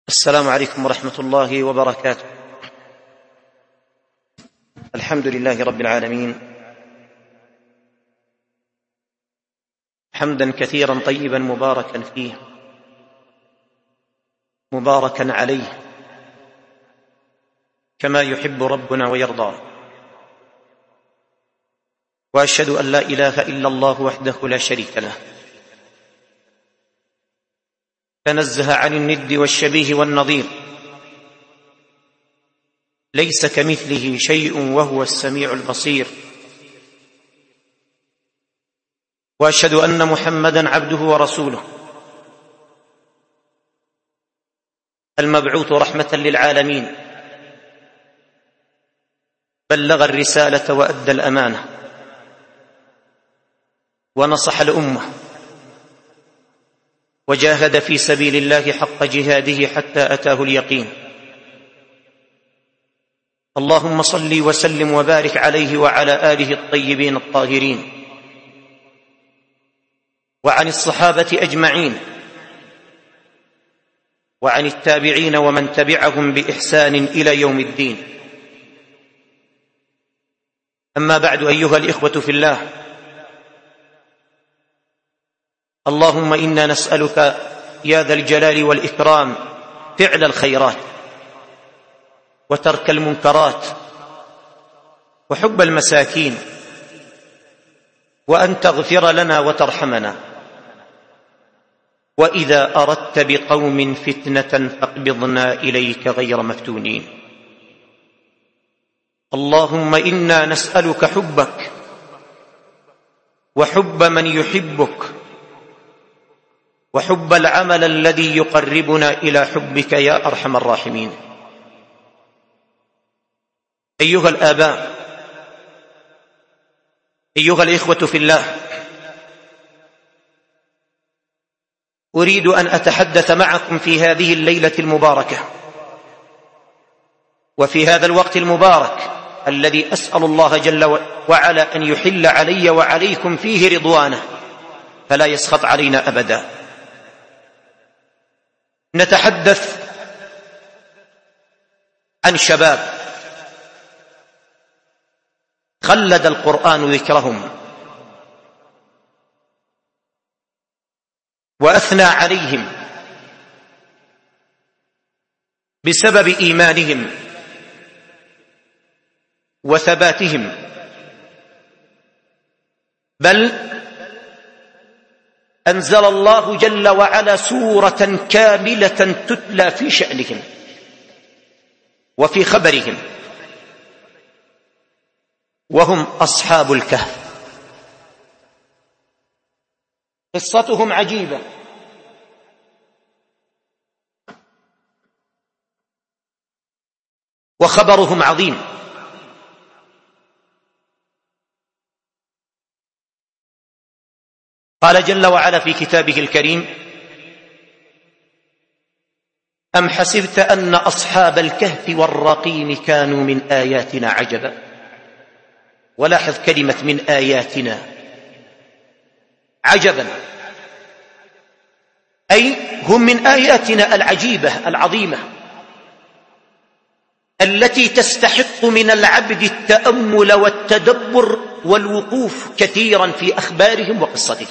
السلام عليكم ورحمة الله وبركاته. الحمد لله رب العالمين، حمدا كثيرا طيبا مباركا فيه مباركا عليه كما يحب ربنا ويرضى. وأشهد أن لا إله إلا الله وحده لا شريك له، تنزه عن الند والشبيه والنظير، ليس كمثله شيء وهو السميع البصير. وأشهد أن محمدا عبده ورسوله، المبعوث رحمة للعالمين، بلغ الرسالة وأدى الأمانة ونصح الأمة وجاهد في سبيل الله حق جهاده حتى أتاه اليقين. اللهم صل وسلم وبارك عليه وعلى آله الطيبين الطاهرين، وعن الصحابة أجمعين، وعن التابعين ومن تبعهم بإحسان إلى يوم الدين. أما بعد، أيها الإخوة في الله، اللهم إنا نسألك يا ذا الجلال والإكرام فعل الخيرات وترك المنكرات وحب المساكين، وأن تغفر لنا وترحمنا، وإذا أردت بقوم فتنة فاقبضنا إليك غير مفتونين. اللهم إنا نسألك حبك وحب من يحبك وحب العمل الذي يقربنا إلى حبك يا أرحم الراحمين. أيها الآباء، أيها الإخوة في الله، أريد أن أتحدث معكم في هذه الليلة المباركة وفي هذا الوقت المبارك الذي أسأل الله جل وعلا أن يحل علي وعليكم فيه رضوانه فلا يسخط علينا أبدا. نتحدث عن شباب خلد القرآن ذكرهم وأثنى عليهم بسبب إيمانهم وثباتهم، بل أنزل الله جل وعلا سورة كاملة تتلى في شأنهم وفي خبرهم، وهم أصحاب الكهف. قصتهم عجيبة، وخبرهم عظيم. قال جل وعلا في كتابه الكريم: أم حسبت أن أصحاب الكهف والرقيم كانوا من آياتنا عجبا. ولاحظ كلمة من آياتنا، عجبا، أي هم من آياتنا العجيبة العظيمة التي تستحق من العبد التأمل والتدبر والوقوف كثيرا في أخبارهم وقصتهم.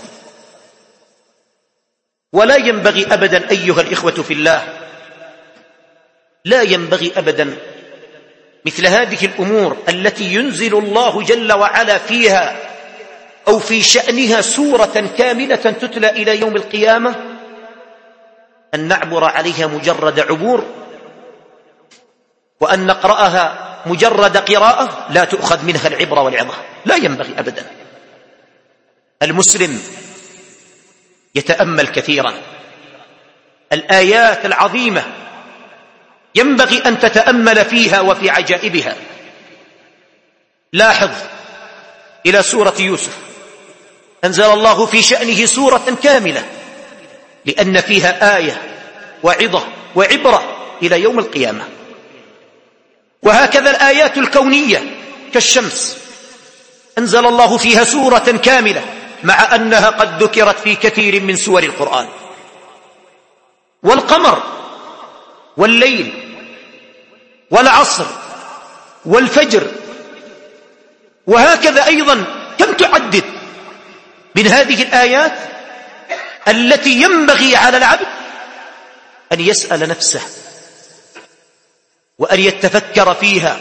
ولا ينبغي أبدا أيها الإخوة في الله، لا ينبغي أبدا مثل هذه الأمور التي ينزل الله جل وعلا فيها أو في شأنها سورة كاملة تتلى إلى يوم القيامة أن نعبر عليها مجرد عبور، وأن نقرأها مجرد قراءة لا تؤخذ منها العبرة والعظة. لا ينبغي أبدا. المسلم يتأمل كثيرا الآيات العظيمة، ينبغي أن تتأمل فيها وفي عجائبها. لاحظ إلى سورة يوسف، أنزل الله في شأنه سورة كاملة لأن فيها آية وعظة وعبرة إلى يوم القيامة. وهكذا الآيات الكونية كالشمس أنزل الله فيها سورة كاملة مع أنها قد ذكرت في كثير من سور القرآن. والقمر والليل والعصر والفجر، وهكذا أيضا كم تعدد من هذه الآيات التي ينبغي على العبد أن يسأل نفسه وأن يتفكر فيها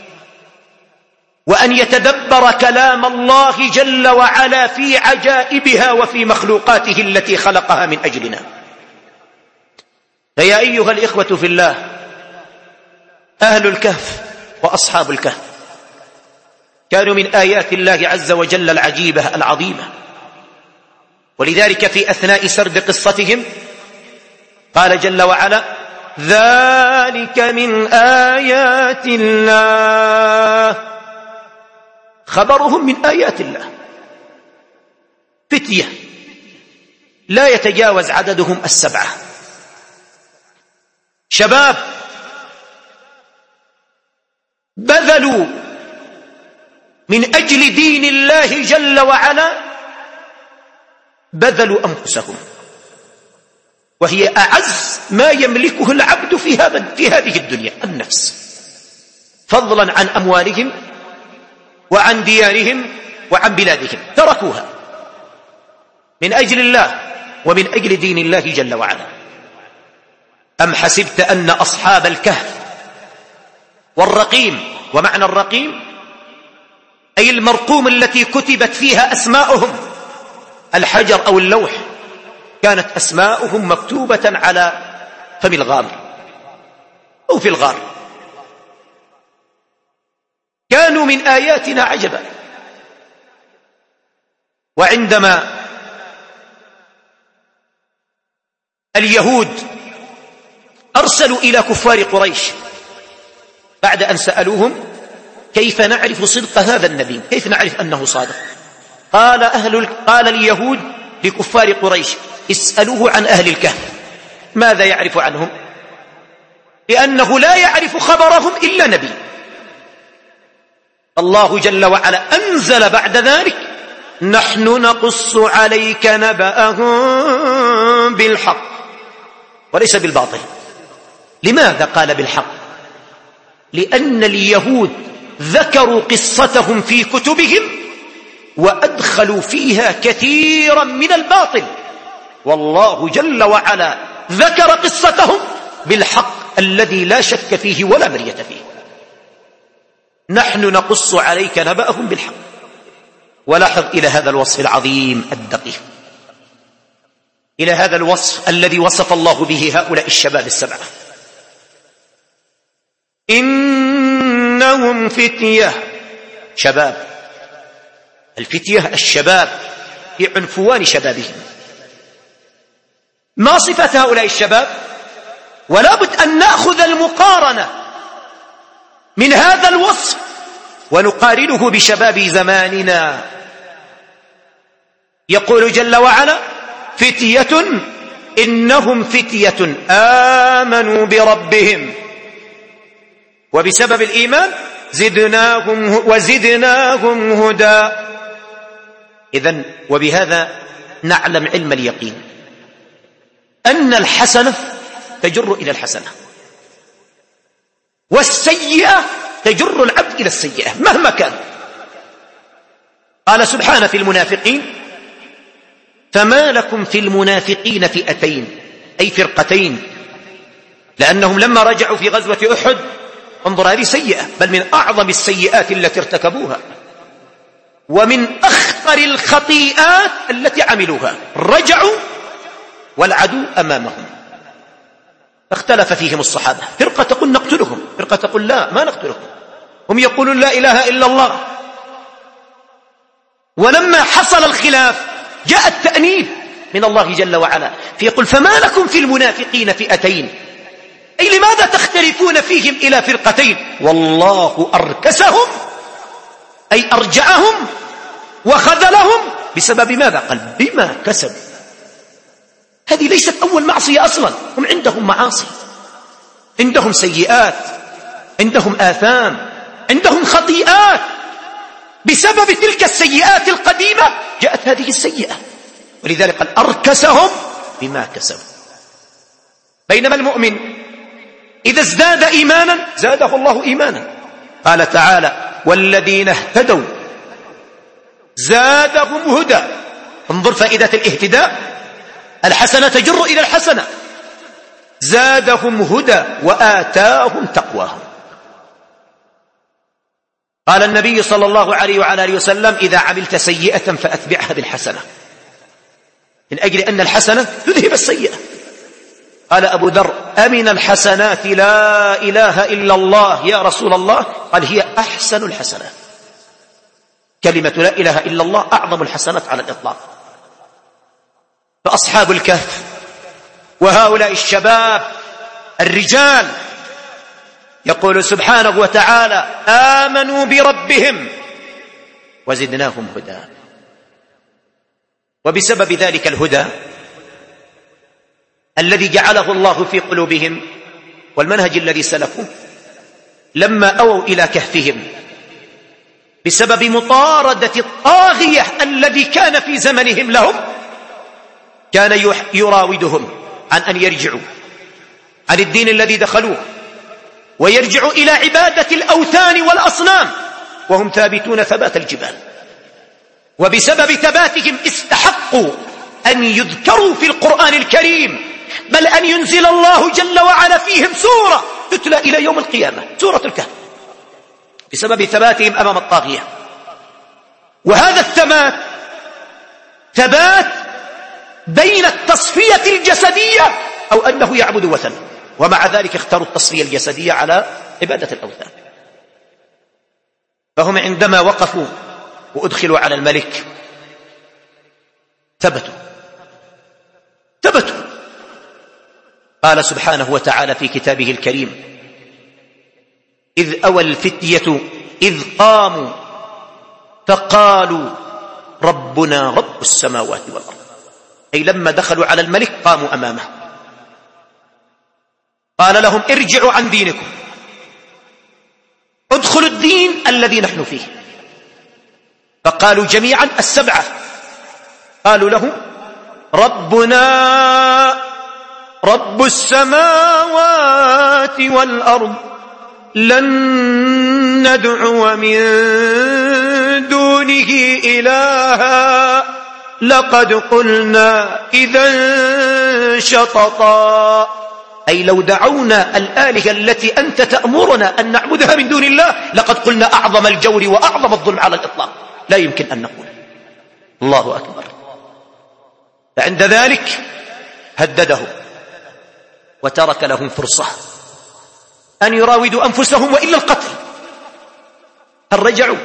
وأن يتدبر كلام الله جل وعلا في عجائبها وفي مخلوقاته التي خلقها من أجلنا. فيا أيها الإخوة في الله، أهل الكهف وأصحاب الكهف كانوا من آيات الله عز وجل العجيبة العظيمة، ولذلك في أثناء سرد قصتهم قال جل وعلا: ذلك من آيات الله. خبرهم من آيات الله، فتية لا يتجاوز عددهم 7، شباب بذلوا من أجل دين الله جل وعلا، بذلوا أنفسهم، وهي أعز ما يملكه العبد في هذه الدنيا، النفس، فضلا عن أموالهم وعن ديارهم وعن بلادهم، تركوها من أجل الله ومن أجل دين الله جل وعلا. أم حسبت أن أصحاب الكهف والرقيم، ومعنى الرقيم أي المرقوم التي كتبت فيها أسماؤهم، الحجر أو اللوح، كانت أسماؤهم مكتوبة على فم الغار أو في الغار. كانوا من آياتنا عجبا. وعندما اليهود أرسلوا إلى كفار قريش بعد أن سألوهم كيف نعرف صدق هذا النبي، كيف نعرف أنه صادق، قال اليهود لكفار قريش: اسألوه عن أهل الكهف ماذا يعرف عنهم، لأنه لا يعرف خبرهم إلا نبي. الله جل وعلا أنزل بعد ذلك: نحن نقص عليك نبأهم بالحق وليس بالباطل. لماذا قال بالحق؟ لأن اليهود ذكروا قصتهم في كتبهم وأدخلوا فيها كثيرا من الباطل، والله جل وعلا ذكر قصتهم بالحق الذي لا شك فيه ولا مرية فيه. نحن نقص عليك نبأهم بالحق. ولاحظ إلى هذا الوصف العظيم الدقيق، إلى هذا الوصف الذي وصف الله به هؤلاء الشباب 7: إنهم فتية. شباب، الفتية الشباب في عنفوان شبابهم. ما صفة هؤلاء الشباب؟ ولا بد أن نأخذ المقارنة من هذا الوصف ونقارنه بشباب زماننا. يقول جل وعلا: فتية إنهم فتية آمنوا بربهم وبسبب الإيمان وزدناهم هدى. إذن وبهذا نعلم علم اليقين أن الحسنة تجر إلى الحسنة، والسيئة تجر العبد إلى السيئة مهما كان. قال سبحانه في المنافقين: فما لكم في المنافقين فئتين، أي فرقتين، لأنهم لما رجعوا في غزوة أحد، انظر هذه سيئة، بل من أعظم السيئات التي ارتكبوها ومن أخطر الخطيئات التي عملوها، رجعوا والعدو أمامهم، فاختلف فيهم الصحابة، فرقة تقول نقتلهم، فرقة تقول لا ما نقتلهم، هم يقولون لا إله إلا الله. ولما حصل الخلاف جاء التأنيب من الله جل وعلا فيقول: فما لكم في المنافقين فئتين، أي لماذا تختلفون فيهم إلى فرقتين؟ والله أركسهم، أي أرجعهم وخذلهم بسبب ماذا؟ قال: بما كسبوا. هذه ليست أول معصية أصلا، هم عندهم معاصي، عندهم سيئات، عندهم آثام، عندهم خطيئات، بسبب تلك السيئات القديمة جاءت هذه السيئة، ولذلك قال: أركسهم بما كسبوا. بينما المؤمن إذا ازداد إيمانا زاده الله إيمانا. قال تعالى والذين اهتدوا زادهم هدى. انظر فائدة الاهتداء، الحسنة تجر إلى الحسنة. زادهم هدى وآتاهم تقواهم. قال النبي صلى الله عليه وعلى آله وسلم إذا عملت سيئة فأتبعها بالحسنة، من أجل أن الحسنة تذهب السيئة. قال أبو ذر أمن الحسنات لا إله إلا الله يا رسول الله؟ قال هي أحسن الحسنات. كلمة لا إله إلا الله أعظم الحسنات على الإطلاق. فأصحاب الكهف وهؤلاء الشباب الرجال يقول سبحانه وتعالى آمنوا بربهم وزدناهم هدى. وبسبب ذلك الهدى الذي جعله الله في قلوبهم والمنهج الذي سلكوه، لما أووا إلى كهفهم بسبب مطاردة الطاغية الذي كان في زمنهم لهم، كان يراودهم عن أن يرجعوا عن الدين الذي دخلوه ويرجعوا إلى عبادة الأوثان والأصنام وهم ثابتون ثبات الجبال. وبسبب ثباتهم استحقوا أن يذكروا في القرآن الكريم، بل أن ينزل الله جل وعلا فيهم سورة تتلى إلى يوم القيامة، سورة الكهف، بسبب ثباتهم أمام الطاغية. وهذا الثبات ثبات بين التصفية الجسدية أو أنه يعبد وثن، ومع ذلك اختاروا التصفية الجسدية على عبادة الأوثان. فهم عندما وقفوا وأدخلوا على الملك ثبتوا. قال سبحانه وتعالى في كتابه الكريم إذ أوى الفتية إذ قاموا فقالوا ربنا رب السماوات والأرض، أي لما دخلوا على الملك قاموا أمامه. قال لهم ارجعوا عن دينكم، ادخلوا الدين الذي نحن فيه. فقالوا جميعا السبعة، قالوا لهم ربنا رب السماوات والأرض لن ندعو من دونه إلها لقد قلنا إذا شططا، أي لو دعونا الآلهة التي أنت تأمرنا أن نعبدها من دون الله لقد قلنا أعظم الجور وأعظم الظلم على الإطلاق، لا يمكن أن نقول. الله أكبر. فعند ذلك هددهم وترك لهم فرصة أن يراودوا أنفسهم وإلا القتل. هل رجعوا؟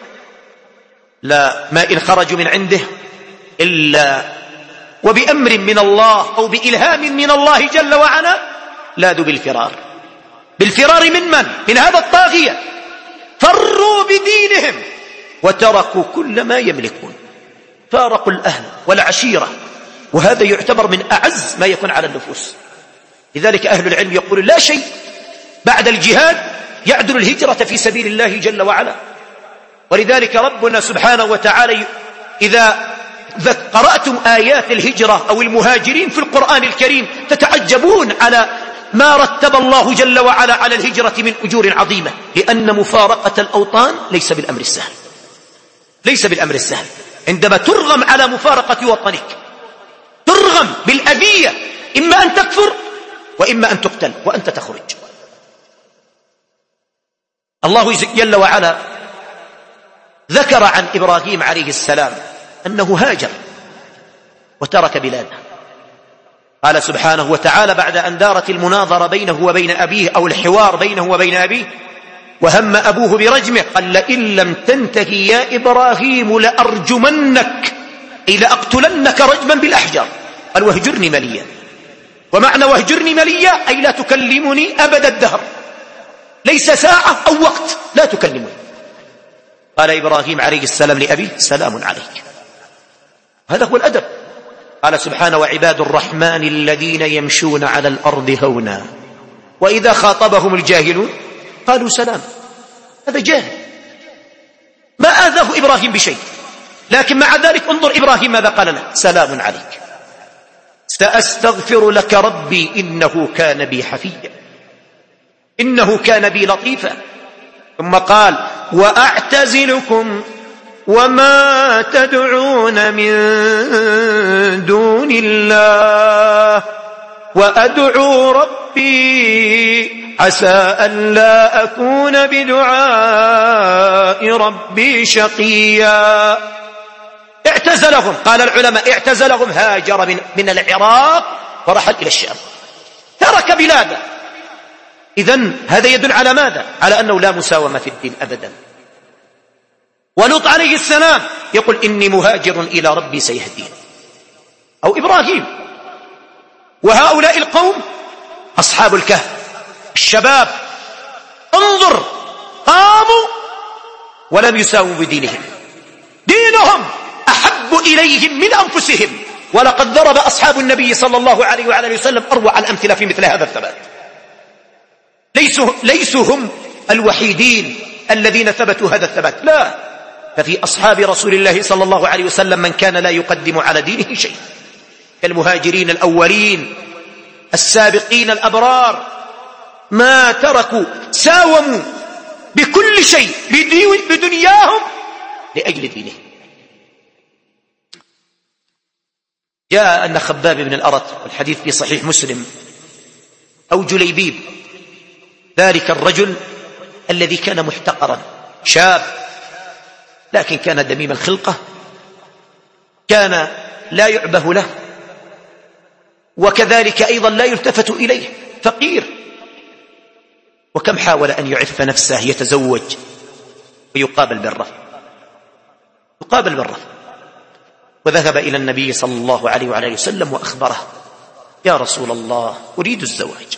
لا، ما إن خرجوا من عنده إلا وبأمر من الله أو بإلهام من الله جل وعلا لاذوا بالفرار. بالفرار من من؟ من هذا الطاغية. فروا بدينهم وتركوا كل ما يملكون، فارقوا الأهل والعشيرة، وهذا يعتبر من أعز ما يكون على النفوس. لذلك أهل العلم يقول لا شيء بعد الجهاد يعدل الهجرة في سبيل الله جل وعلا. ولذلك ربنا سبحانه وتعالى إذا قرأتم آيات الهجرة أو المهاجرين في القرآن الكريم تتعجبون على ما رتب الله جل وعلا على الهجرة من أجور عظيمة، لأن مفارقة الأوطان ليس بالأمر السهل، ليس بالأمر السهل. عندما ترغم على مفارقة وطنك ترغم بالأذية، إما أن تكفر وإما أن تقتل وأنت تخرج. الله جل وعلا ذكر عن إبراهيم عليه السلام أنه هاجر وترك بلاده. قال سبحانه وتعالى بعد أن دارت المناظرة بينه وبين أبيه أو الحوار بينه وبين أبيه وهم أبوه برجمه قال لئن لم تنتهي يا إبراهيم لأرجمنك، أي لأقتلنك رجما بالأحجار. قال واهجرني مليا، ومعنى واهجرني مليا أي لا تكلمني أبد الدهر، ليس ساعة أو وقت لا تكلمني. قال إبراهيم عليه السلام لأبيه سلام عليك. هذا هو الأدب. قال سبحانه وعباد الرحمن الذين يمشون على الأرض هونا وإذا خاطبهم الجاهلون قالوا سلام. هذا جاهل ما آذاه إبراهيم بشيء، لكن مع ذلك انظر إبراهيم ماذا قال له؟ سلام عليك سأستغفر لك ربي إنه كان بي حفيا. إنه كان بي لطيفا. ثم قال وأعتزلكم وما تدعون من دون الله وأدعو ربي عسى ألا أكون بدعاء ربي شقيا. اعتزلهم، قال العلماء اعتزلهم، هاجر من العراق ورحل إلى الشام، ترك بلاده. إذن هذا يدل على ماذا؟ على أنه لا مساومة في الدين أبدا. ولوط عليه السلام يقول إني مهاجر إلى ربي سيهدين، أو إبراهيم. وهؤلاء القوم أصحاب الكهف الشباب، انظر، قاموا ولم يساووا بدينهم، دينهم أحب إليهم من أنفسهم. ولقد ضرب أصحاب النبي صلى الله عليه وعلى وسلم أروع الأمثلة في مثل هذا الثبات. ليسوا هم الوحيدين الذين ثبتوا هذا الثبات، لا، ففي أصحاب رسول الله صلى الله عليه وسلم من كان لا يقدم على دينه شيء، كالمهاجرين الأولين السابقين الأبرار، ما تركوا، ساوموا بكل شيء بدنياهم لأجل دينه. جاء أن خباب بن الأرت، والحديث في صحيح مسلم، أو جليبيب، ذلك الرجل الذي كان محتقرا، شاب لكن كان دميم الخلقة، كان لا يعبه له، وكذلك أيضا لا يلتفت إليه، فقير، وكم حاول أن يعف نفسه، يتزوج ويقابل بالرفض، وذهب إلى النبي صلى الله عليه وعلى وسلم وأخبره يا رسول الله أريد الزواج،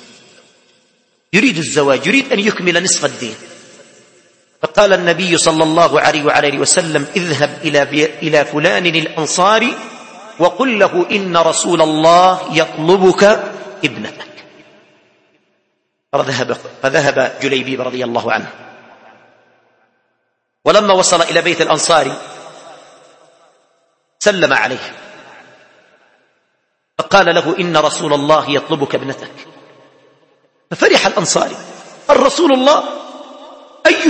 يريد أن يكمل نصف الدين. فقال النبي صلى الله عليه وعلى وسلم اذهب إلى فلان الأنصاري وقل له إن رسول الله يطلبك ابنتك. فذهب جليبيب رضي الله عنه، ولما وصل إلى بيت الأنصاري سلم عليه فقال له إن رسول الله يطلبك ابنتك. ففرح الأنصاري، الرسول الله، أي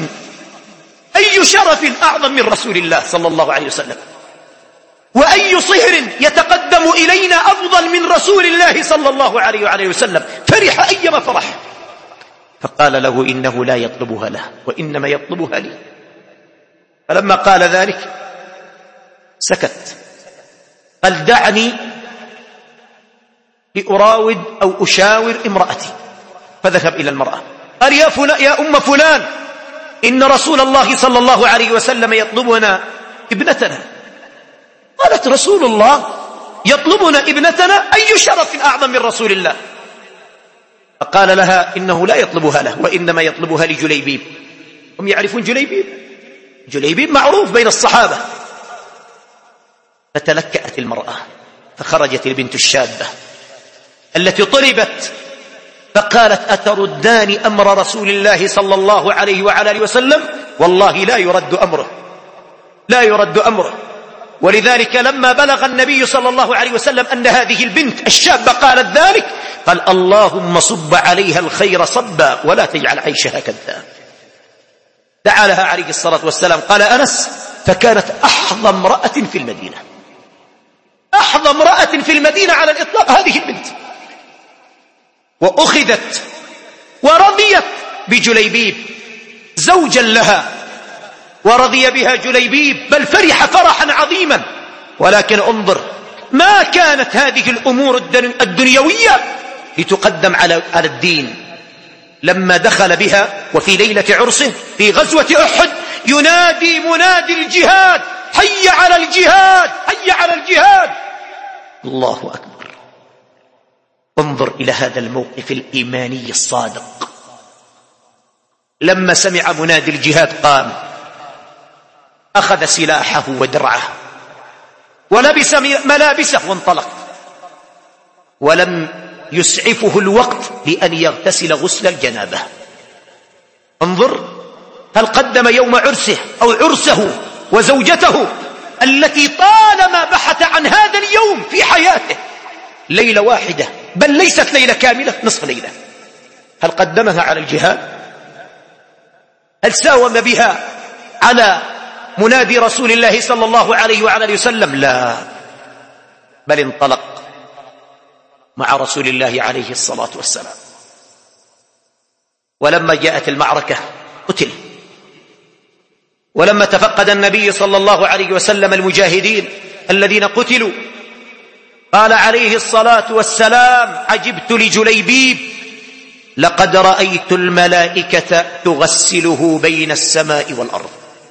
شرف أعظم من رسول الله صلى الله عليه وسلم، وأي صهر يتقدم إلينا أفضل من رسول الله صلى الله عليه وعليه وسلم. فرح أيما فرح. فقال له إنه لا يطلبها له وإنما يطلبها لي. فلما قال ذلك سكت، قال دعني لأراود أو أشاور امرأتي. فذهب إلى المرأة قال يا أم فلان إن رسول الله صلى الله عليه وسلم يطلبنا ابنتنا. قالت رسول الله يطلبنا ابنتنا؟ أي شرف أعظم من رسول الله. فقال لها إنه لا يطلبها له وإنما يطلبها لجليبيب. هم يعرفون جليبيب معروف بين الصحابة. فتلكأت المرأة، فخرجت البنت الشابة التي طلبت، فقالت أتردان أمر رسول الله صلى الله عليه وعلى آله وسلم؟ والله لا يرد أمره. ولذلك لما بلغ النبي صلى الله عليه وسلم أن هذه البنت الشابة قالت ذلك، قال اللهم صب عليها الخير صبا ولا تجعل عيشها كذاب. دعا لها عليه الصلاة والسلام. قال أنس فكانت أحظى امرأة في المدينة، أحظى امرأة في المدينة على الإطلاق هذه البنت. وأخذت ورضيت بجليبيب زوجا لها، ورضي بها جليبيب، بل فرح فرحا عظيما. ولكن انظر، ما كانت هذه الأمور الدنيوية لتقدم على الدين. لما دخل بها وفي ليلة عرسه في غزوة أحد ينادي منادي الجهاد حي على الجهاد، حي على الجهاد. الله أكبر. انظر إلى هذا الموقف الإيماني الصادق. لما سمع منادي الجهاد قام، أخذ سلاحه ودرعه ولبس ملابسه وانطلق، ولم يسعفه الوقت لأن يغتسل غسل الجنابة. انظر، هل قدم يوم عرسه أو عرسه وزوجته التي طالما بحث عن هذا اليوم في حياته ليلة واحدة، بل ليست ليلة كاملة، نصف ليلة، هل قدمها على الجهاد؟ هل ساوم بها على منادي رسول الله صلى الله عليه وعلى اله وسلم؟ لا، بل انطلق مع رسول الله عليه الصلاة والسلام. ولما جاءت المعركة قتل. ولما تفقد النبي صلى الله عليه وسلم المجاهدين الذين قتلوا قال عليه الصلاة والسلام: عجبت لجليبيب، لقد رأيت الملائكة تغسله بين السماء والأرض.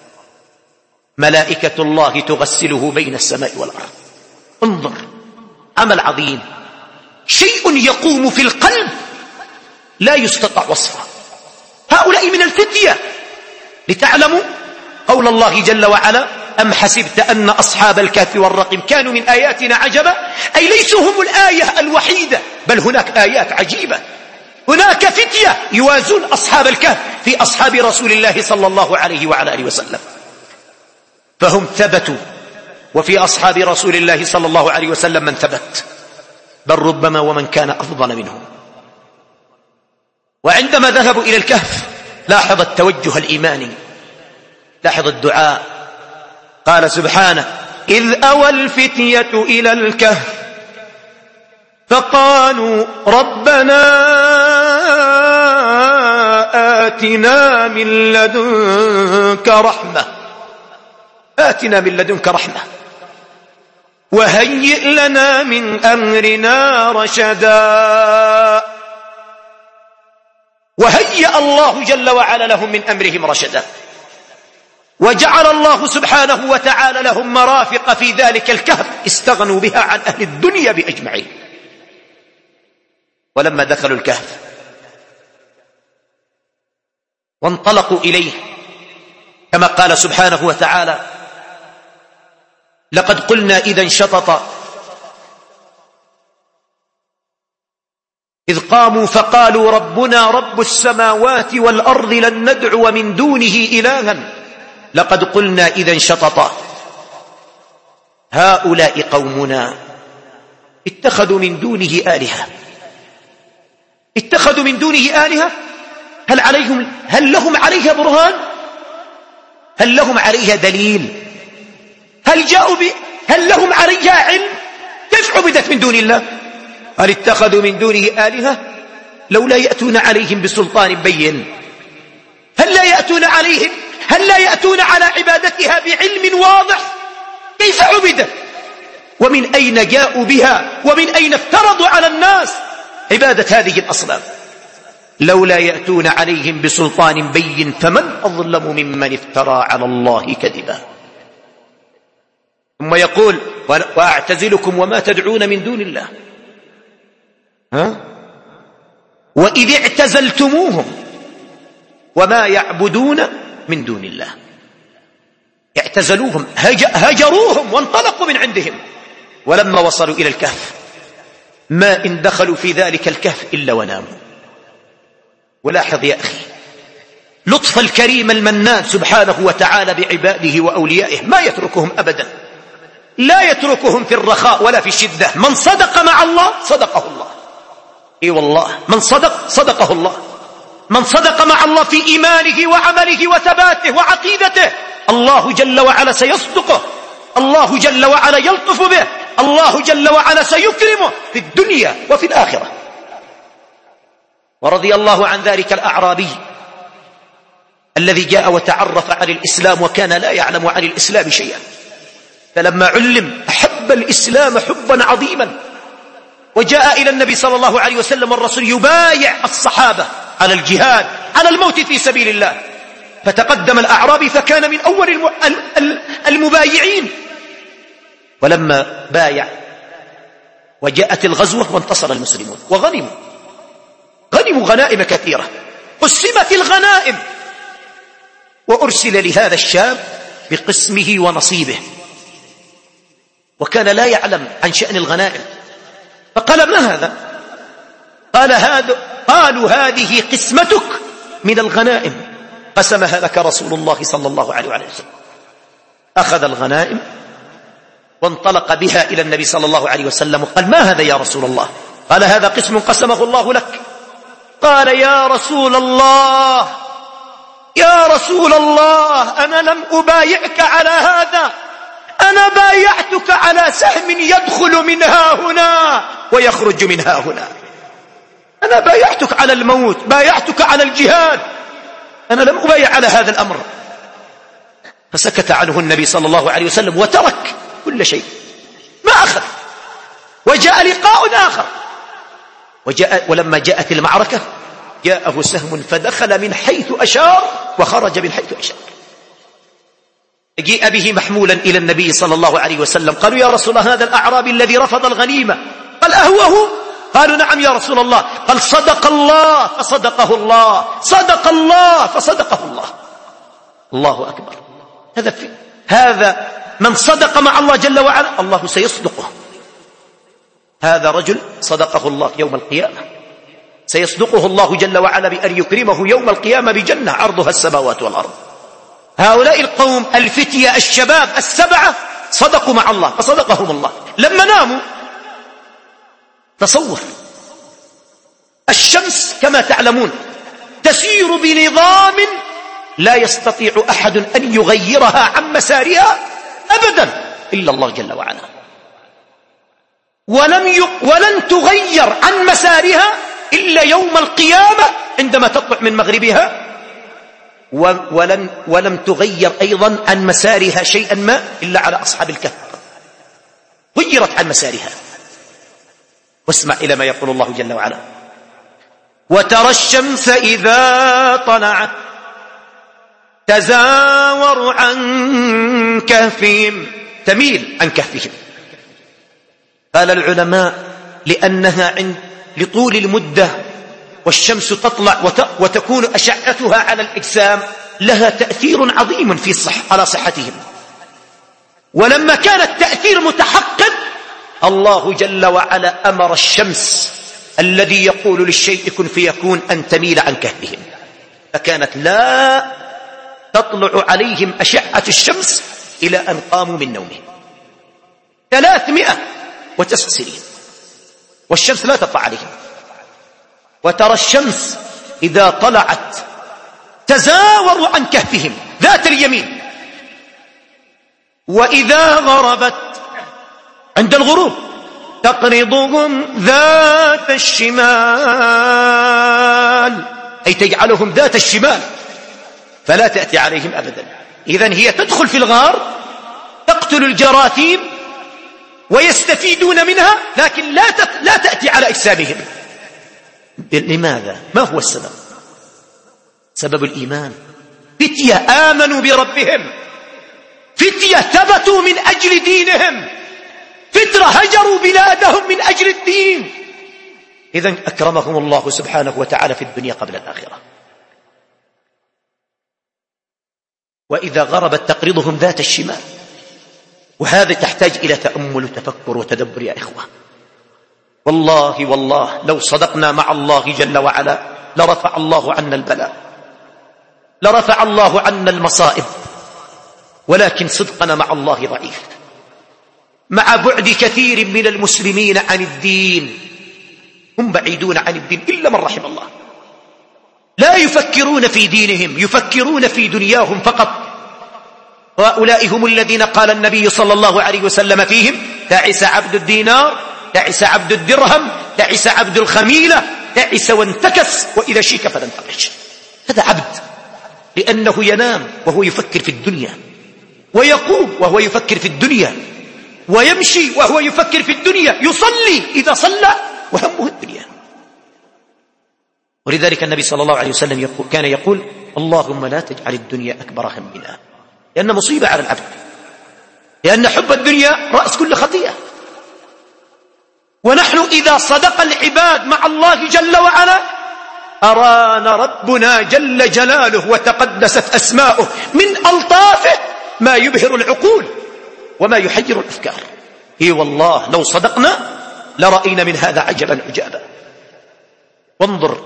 ملائكة الله تغسله بين السماء والأرض. انظر، عمل عظيم، شيء يقوم في القلب لا يستطاع وصفه. هؤلاء من الفتية، لتعلموا قول الله جل وعلا: أم حسبت أن أصحاب الكهف والرقم كانوا من آياتنا عجبا. أي ليسوا هم الآية الوحيدة، بل هناك آيات عجيبة. هناك فتية يوازون أصحاب الكهف في أصحاب رسول الله صلى الله عليه وعلى آله وسلم، فهم ثبتوا. وفي أصحاب رسول الله صلى الله عليه وسلم من ثبت، بل ربما ومن كان أفضل منهم. وعندما ذهبوا إلى الكهف لاحظ التوجه الإيماني، لاحظ الدعاء. قال سبحانه: إذ أوى الفتية إلى الكهف فقالوا ربنا آتنا من لدنك رحمة، آتنا من لدنك رحمة وهيئ لنا من أمرنا رشدا. وهيأ الله جل وعلا لهم من أمرهم رشدا، وجعل الله سبحانه وتعالى لهم مرافق في ذلك الكهف استغنوا بها عن أهل الدنيا بأجمعين. ولما دخلوا الكهف وانطلقوا إليه كما قال سبحانه وتعالى: لقد قلنا إذا انشطط إذ قاموا فقالوا ربنا رب السماوات والأرض لن ندعو من دونه إلها لقد قلنا إذا انشطط هؤلاء قومنا اتخذوا من دونه آلهة. اتخذوا من دونه آلهة. هل لهم عليها برهان؟ هل لهم عليها دليل؟ هل لهم عليها علم؟ كيف عبدت من دون الله؟ هل اتخذوا من دونه آلهة لولا يأتون عليهم بسلطان بين؟ هل لا يأتون على عبادتها بعلم واضح؟ كيف عبدت؟ ومن أين جاءوا بها؟ ومن أين افترضوا على الناس عبادة هذه الأصنام؟ لولا يأتون عليهم بسلطان بين فمن أظلم ممن افترى على الله كذبا. ثم يقول: وأعتزلكم وما تدعون من دون الله وإذ اعتزلتموهم وما يعبدون من دون الله. اعتزلوهم، هجروهم وانطلقوا من عندهم. ولما وصلوا إلى الكهف ما إن دخلوا في ذلك الكهف إلا وناموا. ولاحظ يا أخي لطف الكريم المنان سبحانه وتعالى بعباده وأوليائه، ما يتركهم أبدا، لا يتركهم في الرخاء ولا في الشدة. من صدق مع الله صدقه الله. اي والله، من صدقه الله. من صدق مع الله في إيمانه وعمله وثباته وعقيدته الله جل وعلا سيصدقه، الله جل وعلا يلطف به، الله جل وعلا سيكرمه في الدنيا وفي الآخرة. ورضي الله عن ذلك الأعرابي الذي جاء وتعرف عن الإسلام وكان لا يعلم عن الإسلام شيئا، فلما علم أحب الإسلام حبا عظيما، وجاء إلى النبي صلى الله عليه وسلم والرسول يبايع الصحابة على الجهاد على الموت في سبيل الله. فتقدم الأعرابي فكان من أول المبايعين. ولما بايع وجاءت الغزوة وانتصر المسلمون وغنموا غنائم كثيرة، قسمت الغنائم وأرسل لهذا الشاب بقسمه ونصيبه، وكان لا يعلم عن شأن الغنائم. فقال: ما هذا؟ قالوا: هذه قسمتك من الغنائم قسمها لك رسول الله صلى الله عليه وسلم. أخذ الغنائم وانطلق بها إلى النبي صلى الله عليه وسلم وقال: ما هذا يا رسول الله؟ قال: هذا قسم قسمه الله لك. قال يا رسول الله يا رسول الله، أنا لم أبايعك على هذا، أنا بايعتك على سهم يدخل من ها هنا ويخرج من ها هنا، أنا بايعتك على الموت، بايعتك على الجهاد، أنا لم أبايع على هذا الأمر. فسكت عنه النبي صلى الله عليه وسلم وترك كل شيء، ما أخذ. وجاء لقاء آخر، ولما جاءت المعركة جاءه سهم فدخل من حيث أشار وخرج من حيث أشار. جيء به محمولا إلى النبي صلى الله عليه وسلم، قالوا يا رسول الله هذا الأعرابي الذي رفض الغنيمة، قال أهو؟ قالوا نعم يا رسول الله. قال صدق الله فصدقه الله، صدق الله فصدقه الله. الله أكبر. هذا من صدق مع الله جل وعلا الله سيصدقه. هذا رجل صدقه الله يوم القيامة، سيصدقه الله جل وعلا بأن يكرمه يوم القيامة بجنة عرضها السماوات والأرض. هؤلاء القوم الفتية الشباب السبعة صدقوا مع الله فصدقهم الله. لما ناموا، تصور الشمس كما تعلمون تسير بنظام لا يستطيع أحد أن يغيرها عن مسارها أبدا إلا الله جل وعلا، ولن تغير عن مسارها إلا يوم القيامة عندما تطلع من مغربها، ولم تغير أيضا عن مسارها شيئا ما إلا على أصحاب الكهف، غيرت عن مسارها. واسمع إلى ما يقول الله جل وعلا: وترى الشمس إذا طلعت تزاور عن كهفهم، تميل عن كهفهم. قال العلماء لأنها لطول المدة والشمس تطلع وتكون أشعتها على الأجسام لها تأثير عظيم على صحتهم. ولما كان التأثير متحقق الله جل وعلا أمر الشمس الذي يقول للشيء كن فيكون أن تميل عن كهفهم، فكانت لا تطلع عليهم أشعة الشمس إلى أن قاموا من نومهم 309 سنين والشمس لا تطلع عليهم. وترى الشمس إذا طلعت تزاور عن كهفهم ذات اليمين، وإذا غربت عند الغروب تقرضهم ذات الشمال، أي تجعلهم ذات الشمال فلا تأتي عليهم أبدا. إذن هي تدخل في الغار تقتل الجراثيم ويستفيدون منها، لكن لا تأتي على أجسامهم. لماذا؟ ما هو السبب؟ سبب الإيمان. فتية آمنوا بربهم، فتية ثبتوا من أجل دينهم، فترة هجروا بلادهم من أجل الدين. إذن أكرمهم الله سبحانه وتعالى في الدنيا قبل الآخرة. وإذا غربت تقرضهم ذات الشمال. وهذا تحتاج إلى تأمل وتفكر وتدبر يا إخوة. والله لو صدقنا مع الله جل وعلا لرفع الله عنا البلاء، لرفع الله عنا المصائب، ولكن صدقنا مع الله ضعيف، مع بعد كثير من المسلمين عن الدين. هم بعيدون عن الدين إلا من رحم الله، لا يفكرون في دينهم، يفكرون في دنياهم فقط. وهؤلاء هم الذين قال النبي صلى الله عليه وسلم فيهم: تعس عبد الدينار، تعس عبد الدرهم، تعس عبد الخميلة، تعس وانتكس، وإذا شيك فلن تقش. هذا عبد لأنه ينام وهو يفكر في الدنيا، ويقوم وهو يفكر في الدنيا، ويمشي وهو يفكر في الدنيا، يصلي إذا صلى وهمه الدنيا. ولذلك النبي صلى الله عليه وسلم كان يقول: اللهم لا تجعل الدنيا أكبر همنا، لأن مصيبة على العبد، لأن حب الدنيا رأس كل خطيئة. ونحن إذا صدق العباد مع الله جل وعلا أرانا ربنا جل جلاله وتقدست أسماؤه من ألطافه ما يبهر العقول وما يحير الأفكار. إي والله لو صدقنا لرأينا من هذا عجبا عجابا. وانظر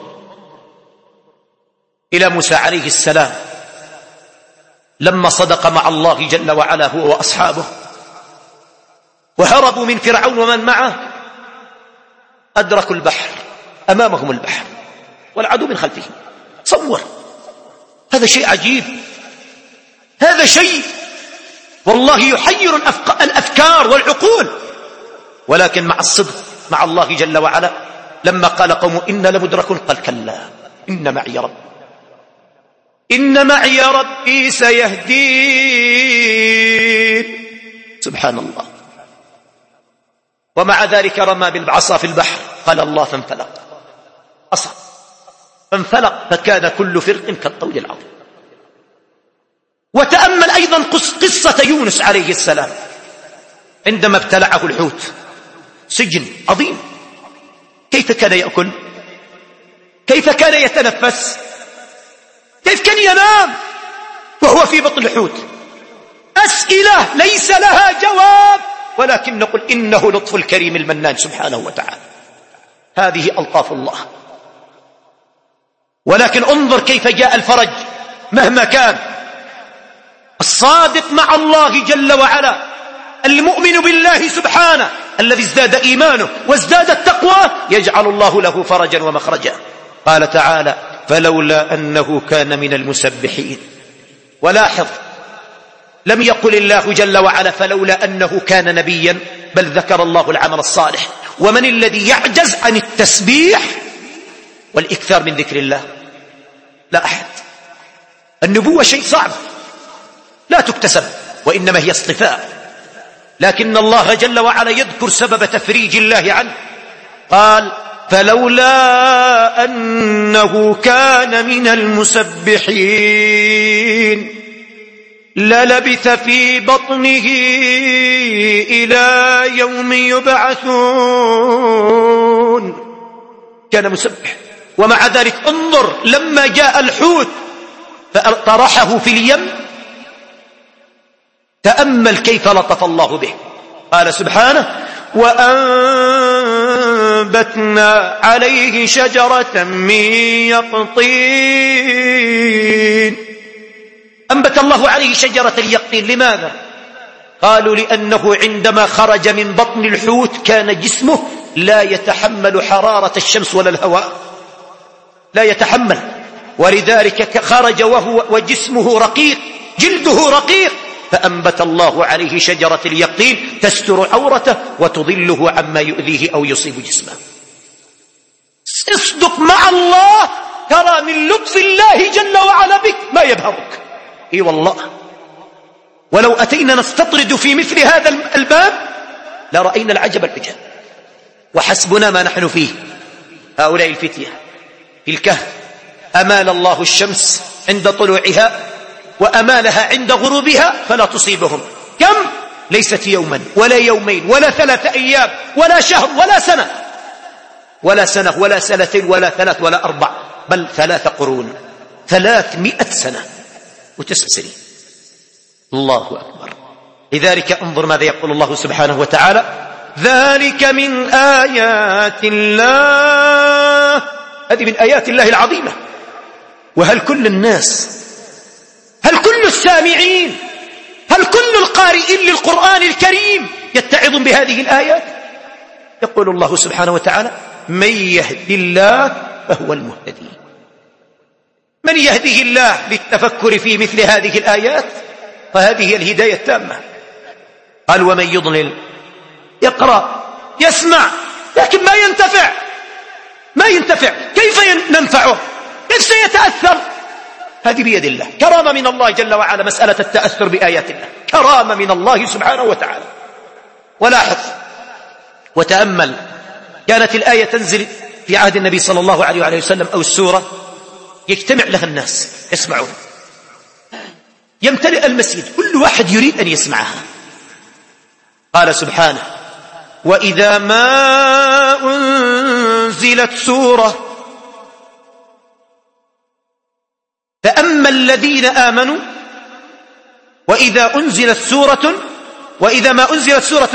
إلى موسى عليه السلام لما صدق مع الله جل وعلا هو وأصحابه وهربوا من فرعون ومن معه، أدركوا البحر، أمامهم البحر، والعدو من خلفه. تصور، هذا شيء عجيب، هذا شيء والله يحير الأفكار والعقول. ولكن مع الصدق مع الله جل وعلا لما قال قوم إنا لمدركون قال كلا إن معي ربي، إن معي ربي سيهدين. سبحان الله. ومع ذلك رمى بالعصا في البحر قال الله فانفلق، عصا فانفلق فكان كل فرق كالطود العظيم. وتأمل أيضا قصة يونس عليه السلام عندما ابتلعه الحوت، سجن عظيم، كيف كان يأكل؟ كيف كان يتنفس؟ كيف كان ينام وهو في بطن الحوت؟ أسئلة ليس لها جواب، ولكن نقول إنه لطف الكريم المنان سبحانه وتعالى. هذه ألطاف الله. ولكن انظر كيف جاء الفرج مهما كان. الصادق مع الله جل وعلا، المؤمن بالله سبحانه الذي ازداد إيمانه وازداد التقوى، يجعل الله له فرجا ومخرجا. قال تعالى فلولا أنه كان من المسبحين. ولاحظ لم يقل الله جل وعلا فلولا أنه كان نبيا، بل ذكر الله العمل الصالح. ومن الذي يعجز عن التسبيح والإكثار من ذكر الله؟ لا أحد. النبوة شيء صعب لا تكتسب، وإنما هي اصطفاء. لكن الله جل وعلا يذكر سبب تفريج الله عنه، قال فلولا أنه كان من المسبحين للبث في بطنه إلى يوم يبعثون. كان مسبح، ومع ذلك انظر لما جاء الحوت فطرحه في اليم، تأمل كيف لطف الله به. قال سبحانه وأنبتنا عليه شجرة من يقطين. أنبت الله عليه شجرة اليقطين. لماذا؟ قالوا لأنه عندما خرج من بطن الحوت كان جسمه لا يتحمل حرارة الشمس ولا الهواء، لا يتحمل، ولذلك خرج وجسمه رقيق، جلده رقيق، فأنبت الله عليه شجرة اليقطين تستر عورته وتضله عما يؤذيه أو يصيب جسمه. اصدق مع الله ترى من لطف الله جل وعلا بك ما يبهرك. اي والله، ولو أتينا نستطرد في مثل هذا الباب لرأينا العجب العجاب. وحسبنا ما نحن فيه. هؤلاء الفتية في الكهف أمال الله الشمس عند طلوعها وأمالها عند غروبها فلا تصيبهم. كم؟ ليست يوما ولا يومين ولا 3 أيام ولا شهر ولا سنة ولا سنة ولا سنتين ولا 3 ولا 4، بل 3 قرون، 300 سنة و9 سنين. الله أكبر. لذلك انظر ماذا يقول الله سبحانه وتعالى ذلك من آيات الله. هذه من آيات الله العظيمة. وهل كل الناس، هل كل السامعين، هل كل القارئين للقرآن الكريم يتعظون بهذه الآيات؟ يقول الله سبحانه وتعالى من يهدي الله فهو المهتدي. من يهديه الله للتفكر في مثل هذه الآيات فهذه هي الهداية التامة. قال ومن يضلل يقرأ يسمع لكن ما ينتفع. كيف ننفعه؟ كيف سيتأثر؟ هذه بيد الله، كرامة من الله جل وعلا مسألة التأثر بآيات الله، كرامة من الله سبحانه وتعالى. ولاحظ وتأمل، كانت الآية تنزل في عهد النبي صلى الله عليه وآله وسلم أو السورة يجتمع لها الناس يسمعون، يمتلئ المسجد، كل واحد يريد أن يسمعها. قال سبحانه وإذا ما أنزلت سورة فأما الذين آمنوا وإذا ما أنزلت سورة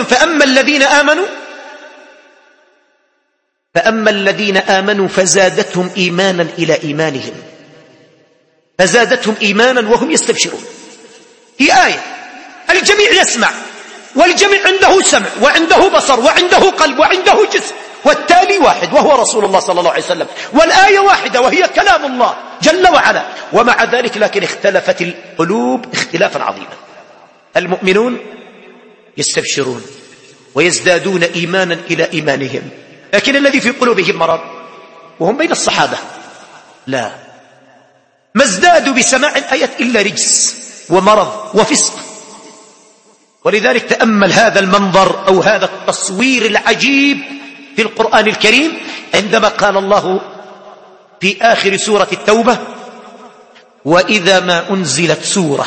فأما الذين آمنوا فزادتهم إيمانا إلى إيمانهم، فزادتهم إيمانا وهم يستبشرون. هي آية الجميع يسمع، والجميع عنده سمع وعنده بصر وعنده قلب وعنده جسم، والتالي واحد وهو رسول الله صلى الله عليه وسلم، والآية واحدة وهي كلام الله جل وعلا. ومع ذلك لكن اختلفت القلوب اختلافا عظيما. المؤمنون يستبشرون ويزدادون إيمانا إلى إيمانهم، لكن الذي في قلوبهم مرض وهم بين الصحابة لا، ما ازدادوا بسماع الآيات إلا رجس ومرض وفسق. ولذلك تأمل هذا المنظر أو هذا التصوير العجيب في القرآن الكريم عندما قال الله في آخر سورة التوبة: وإذا ما أنزلت سورة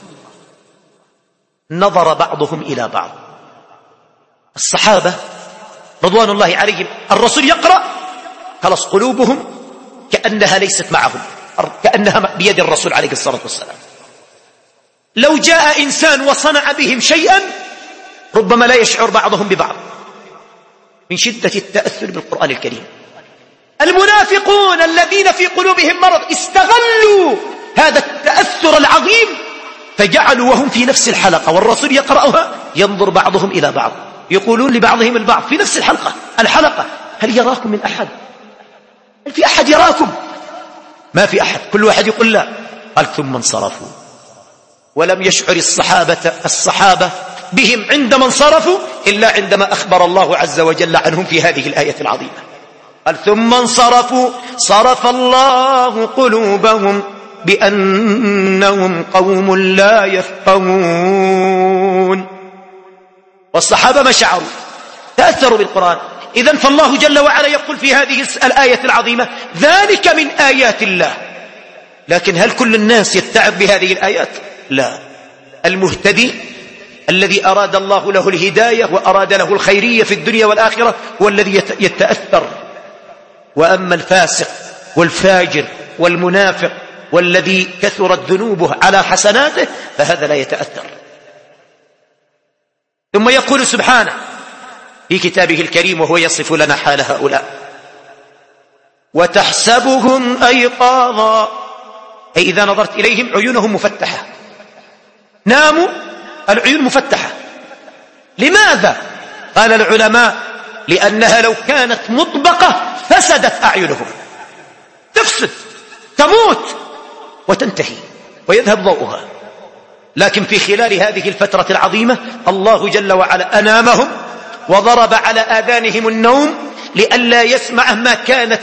نظر بعضهم إلى بعض. الصحابة رضوان الله عليهم الرسول يقرأ خلص قلوبهم كأنها ليست معهم، كأنها بيد الرسول عليه الصلاة والسلام. لو جاء إنسان وصنع بهم شيئا ربما لا يشعر بعضهم ببعض من شدة التأثر بالقرآن الكريم. المنافقون الذين في قلوبهم مرض استغلوا هذا التأثر العظيم فجعلوا وهم في نفس الحلقة والرسول يقرأها ينظر بعضهم إلى بعض، يقولون لبعضهم البعض في نفس الحلقة: هل يراكم من أحد؟ هل في أحد يراكم؟ ما في أحد، كل واحد يقول لا. قال: ثم انصرفوا. ولم يشعر الصحابة بهم عندما انصرفوا إلا عندما أخبر الله عز وجل عنهم في هذه الآية العظيمة. قال: ثم انصرفوا صرف الله قلوبهم بأنهم قوم لا يفقهون. والصحابة ما شعروا، تأثروا بالقرآن. إذن فالله جل وعلا يقول في هذه الآية العظيمة: ذلك من آيات الله. لكن هل كل الناس يتعب بهذه الآيات؟ لا. المهتدي الذي أراد الله له الهداية وأراد له الخيرية في الدنيا والآخرة هو الذي يتأثر. وأما الفاسق والفاجر والمنافق والذي كثرت ذنوبه على حسناته فهذا لا يتأثر. ثم يقول سبحانه في كتابه الكريم وهو يصف لنا حال هؤلاء: وتحسبهم أيقاظا، أي إذا نظرت إليهم عيونهم مفتحة، ناموا العيون مفتحة. لماذا؟ قال العلماء: لأنها لو كانت مطبقة فسدت أعينهم، تفسد تموت وتنتهي ويذهب ضوءها. لكن في خلال هذه الفترة العظيمة الله جل وعلا أنامهم وضرب على آذانهم النوم لئلا يسمع مهما كانت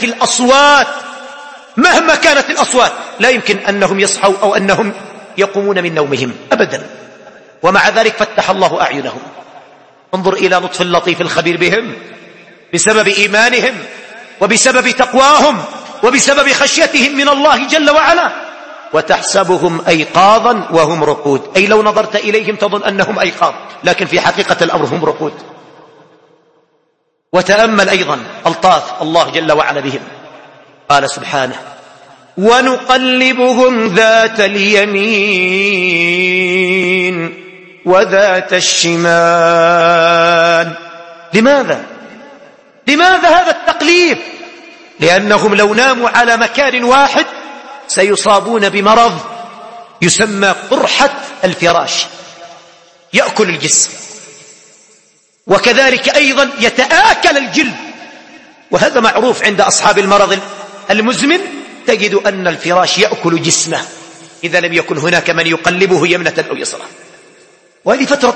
الأصوات لا يمكن أنهم يصحوا أو أنهم يقومون من نومهم أبدا. ومع ذلك فتح الله أعينهم. انظر إلى لطف اللطيف الخبير بهم بسبب إيمانهم وبسبب تقواهم وبسبب خشيتهم من الله جل وعلا. وتحسبهم أيقاظا وهم رقود، أي لو نظرت إليهم تظن أنهم أيقاظ لكن في حقيقة الأمر هم رقود. وتأمل أيضا ألطاف الله جل وعلا بهم. قال سبحانه: ونقلبهم ذات اليمين وذات الشمال. لماذا هذا التقليب؟ لأنهم لو ناموا على مكان واحد سيصابون بمرض يسمى قرحة الفراش، يأكل الجسم، وكذلك أيضا يتآكل الجلد. وهذا معروف عند أصحاب المرض المزمن، تجد أن الفراش يأكل جسمه إذا لم يكن هناك من يقلبه يمنة أو يسرى. وهذه فترة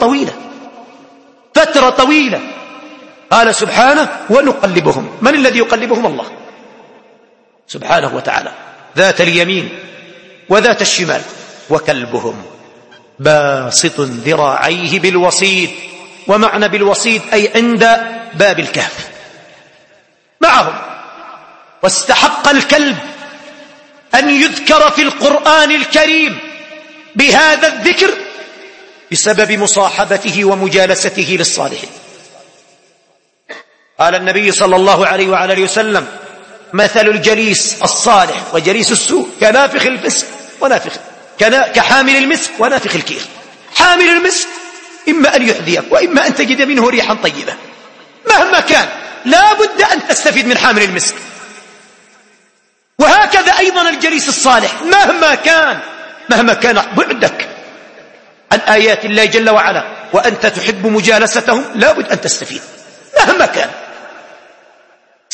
طويلة. قال سبحانه: ونقلبهم. من الذي يقلبهم؟ الله سبحانه وتعالى، ذات اليمين وذات الشمال. وكلبهم باسط ذراعيه بالوصيد. ومعنى بالوصيد أي عند باب الكهف معهم. واستحق الكلب أن يذكر في القرآن الكريم بهذا الذكر بسبب مصاحبته ومجالسته للصالحين. قال النبي صلى الله عليه وعلى اله وسلم: مثل الجليس الصالح وجليس السوء كنافخ المسك كحامل المسك ونافخ الكير. حامل المسك إما أن يحذيك وإما أن تجد منه ريحا طيبة مهما كان، لا بد أن تستفيد من حامل المسك. وهكذا أيضا الجليس الصالح مهما كان بعدك عن آيات الله جل وعلا وأنت تحب مجالستهم لا بد أن تستفيد مهما كان.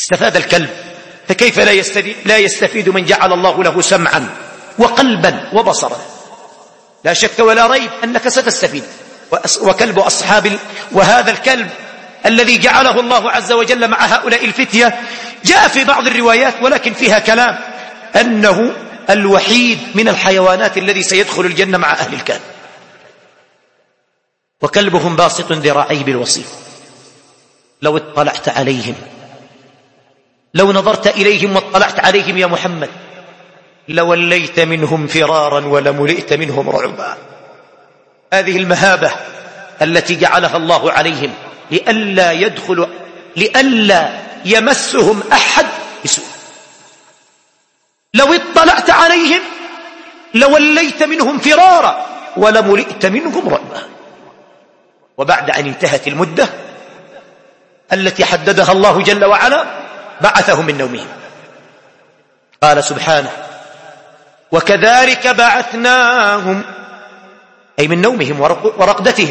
استفاد الكلب، فكيف لا يستفيد من جعل الله له سمعا وقلبا وبصرا؟ لا شك ولا ريب أنك ستستفيد. وكلب وهذا الكلب الذي جعله الله عز وجل مع هؤلاء الفتية جاء في بعض الروايات ولكن فيها كلام أنه الوحيد من الحيوانات الذي سيدخل الجنة مع أهل الكهف. وكلبهم باسط ذراعيه بالوصيف. لو اطلعت عليهم، لو نظرت إليهم واطلعت عليهم يا محمد، لوليت منهم فرارا ولملئت منهم رعبا. هذه المهابة التي جعلها الله عليهم لئلا يمسهم أحد بسوء. لو اطلعت عليهم لوليت منهم فرارا ولملئت منهم رعبا. وبعد أن انتهت المدة التي حددها الله جل وعلا بعثهم من نومهم. قال سبحانه: وكذلك بعثناهم، أي من نومهم ورقدتهم،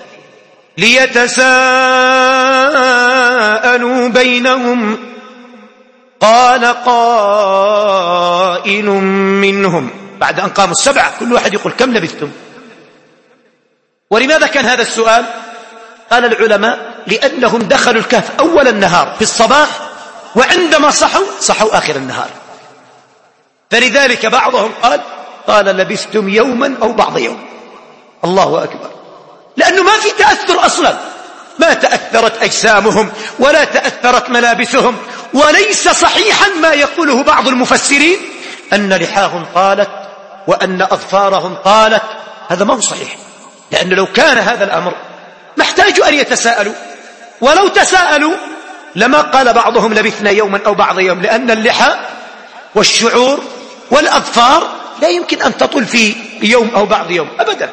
ليتساءلوا بينهم. قال قائل منهم، بعد أن قاموا السبعة كل واحد يقول: كم لبثتم؟ ولماذا كان هذا السؤال؟ قال العلماء: لأنهم دخلوا الكهف أول النهار في الصباح، وعندما صحوا آخر النهار، فلذلك بعضهم قال لبثتم يوما أو بعض يوم. الله أكبر. لأنه ما في تأثر أصلا، ما تأثرت أجسامهم ولا تأثرت ملابسهم. وليس صحيحا ما يقوله بعض المفسرين أن لحاهم طالت وأن أظفارهم طالت، هذا ما هو صحيح. لأن لو كان هذا الأمر ما احتاجوا أن يتساءلوا، ولو تساءلوا لما قال بعضهم لبثنا يوما أو بعض يوم، لأن اللحى والشعور والأظفار لا يمكن أن تطول في يوم أو بعض يوم أبدا.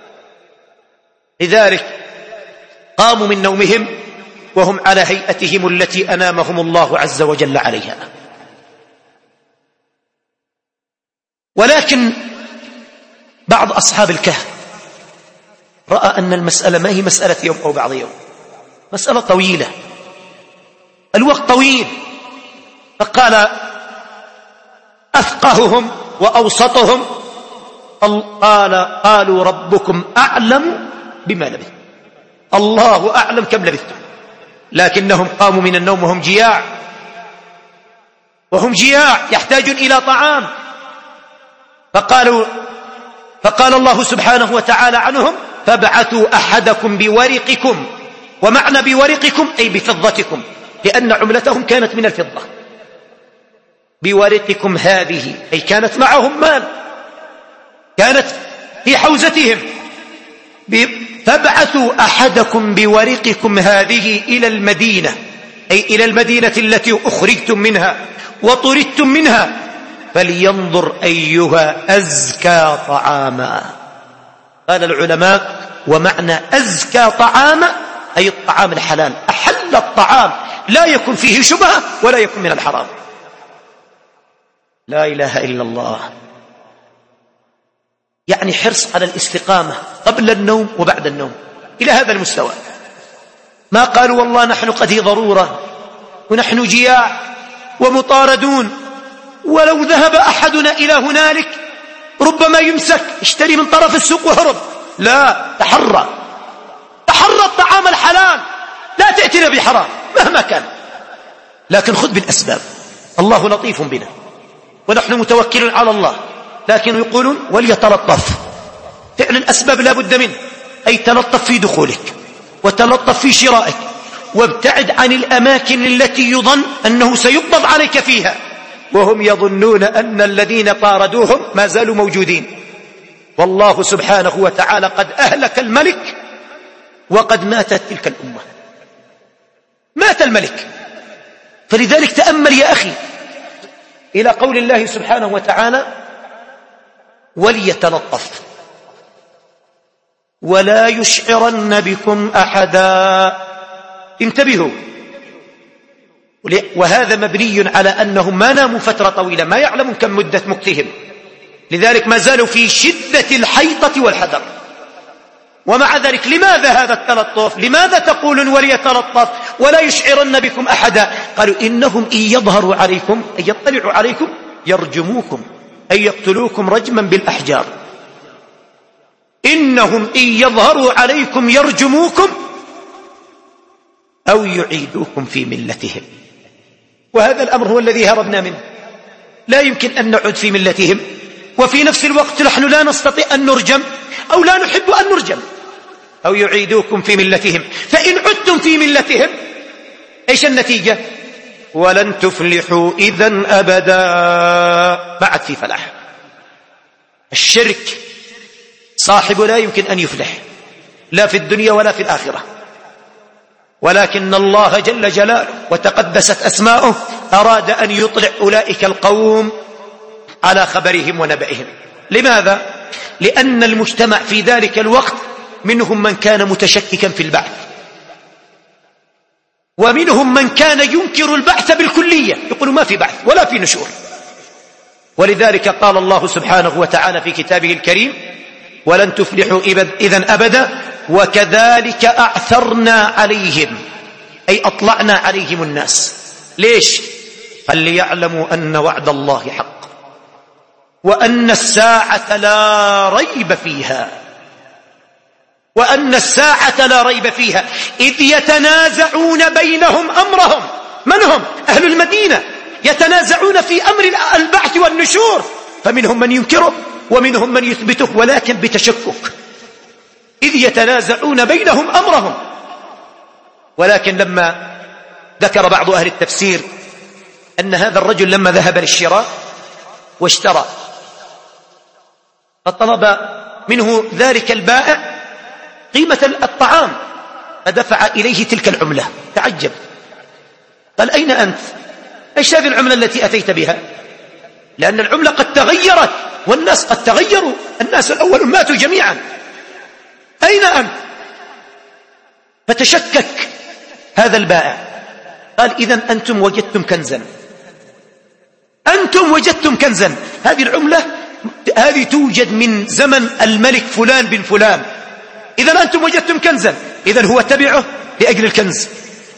لذلك قاموا من نومهم وهم على هيئتهم التي أنامهم الله عز وجل عليها. ولكن بعض أصحاب الكهف رأى أن المسألة ما هي مسألة يوم أو بعض يوم، مسألة طويلة، الوقت طويل. فقال أفقههم وأوسطهم قالوا ربكم أعلم بما لبثتم، الله أعلم كم لبثتم. لكنهم قاموا من النوم وهم جياع يحتاجون إلى طعام. فقال الله سبحانه وتعالى عنهم: فابعثوا أحدكم بورقكم. ومعنى بورقكم أي بفضتكم، لأن عملتهم كانت من الفضة. بورقكم هذه أي كانت معهم مال، كانت في حوزتهم. فابعثوا أحدكم بورقكم هذه إلى المدينة، أي إلى المدينة التي أخرجتم منها وطردتم منها، فلينظر أيها أزكى طعاما. قال العلماء: ومعنى أزكى طعاما أي الطعام الحلال، أحل الطعام لا يكن فيه شبهة ولا يكن من الحرام. لا إله إلا الله. يعني حرص على الاستقامة قبل النوم وبعد النوم إلى هذا المستوى. ما قالوا والله نحن قد هي ضرورة ونحن جياع ومطاردون، ولو ذهب أحدنا إلى هنالك ربما يمسك، اشتري من طرف السوق وهرب. لا، تحرى الطعام الحلال، لا تأتنا بحرام مهما كان، لكن خذ بالأسباب. الله لطيف بنا ونحن متوكلون على الله، لكن يقولون وليتلطف. فعل الأسباب لا بد منه، أي تلطف في دخولك وتلطف في شرائك، وابتعد عن الأماكن التي يظن أنه سيقبض عليك فيها، وهم يظنون أن الذين طاردوهم ما زالوا موجودين. والله سبحانه وتعالى قد أهلك الملك وقد ماتت تلك الأمة، مات الملك. فلذلك تأمل يا أخي إلى قول الله سبحانه وتعالى: وليتلطف ولا يشعرن بكم أحدا. انتبهوا، وهذا مبني على أنهم ما ناموا فترة طويلة، ما يعلمون كم مدة مكثهم، لذلك ما زالوا في شدة الحيطة والحذر. ومع ذلك لماذا هذا التلطف؟ لماذا تقولون وليتلطف ولا يشعرن بكم أحدا؟ قالوا إنهم إن يظهروا عليكم أن يطلعوا عليكم يرجموكم أي يقتلوكم رجما بالأحجار. إنهم إن يظهروا عليكم يرجموكم أو يعيدوكم في ملتهم. وهذا الأمر هو الذي هربنا منه. لا يمكن أن نعود في ملتهم، وفي نفس الوقت نحن لا نستطيع أن نرجم أو لا نحب أن نرجم. أو يعيدوكم في ملتهم، فإن عدتم في ملتهم إيش النتيجة؟ ولن تفلحوا إذن أبدا. ما عاد في فلاح. الشرك صاحبه لا يمكن أن يفلح لا في الدنيا ولا في الآخرة، ولكن الله جل جلاله وتقدست أسماؤه أراد أن يطلع أولئك القوم على خبرهم ونبئهم. لماذا؟ لأن المجتمع في ذلك الوقت منهم من كان متشككا في البعث، ومنهم من كان ينكر البعث بالكلية، يقول ما في بعث ولا في نشور. ولذلك قال الله سبحانه وتعالى في كتابه الكريم: ولن تفلحوا إذن أبدا وكذلك أعثرنا عليهم، أي أطلعنا عليهم الناس. ليش؟ قال ليعلموا أن وعد الله حق وأن الساعة لا ريب فيها. وأن الساعة لا ريب فيها إذ يتنازعون بينهم أمرهم. من هم؟ أهل المدينة يتنازعون في أمر البعث والنشور، فمنهم من ينكره ومنهم من يثبته ولكن بتشكك. إذ يتنازعون بينهم أمرهم. ولكن لما ذكر بعض أهل التفسير أن هذا الرجل لما ذهب للشراء واشترى فطلب منه ذلك البائع قيمة الطعام فدفع إليه تلك العملة، تعجب، قال: أين أنت؟ إيش هذه العملة التي أتيت بها؟ لأن العملة قد تغيرت والناس قد تغيروا، الناس الأول ماتوا جميعا، أين أنت؟ فتشكك هذا البائع، قال: إذن أنتم وجدتم كنزا، أنتم وجدتم كنزا، هذه العملة هذه توجد من زمن الملك فلان بن فلان، إذن أنتم وجدتم كنزا، إذن هو تبعه لأجل الكنز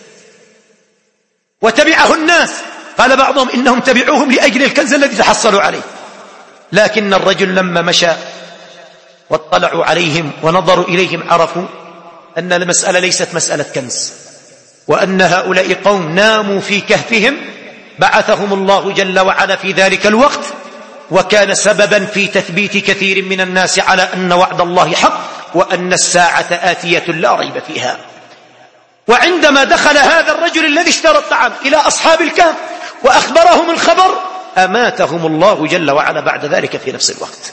وتبعه الناس. قال بعضهم إنهم تبعوهم لأجل الكنز الذي تحصلوا عليه. لكن الرجل لما مشى واطلعوا عليهم ونظروا إليهم عرفوا أن المسألة ليست مسألة كنز، وأن هؤلاء قوم ناموا في كهفهم بعثهم الله جل وعلا في ذلك الوقت، وكان سببا في تثبيت كثير من الناس على أن وعد الله حق وأن الساعة آتية لا ريب فيها. وعندما دخل هذا الرجل الذي اشترى الطعام إلى أصحاب الكهف وأخبرهم الخبر أماتهم الله جل وعلا بعد ذلك في نفس الوقت.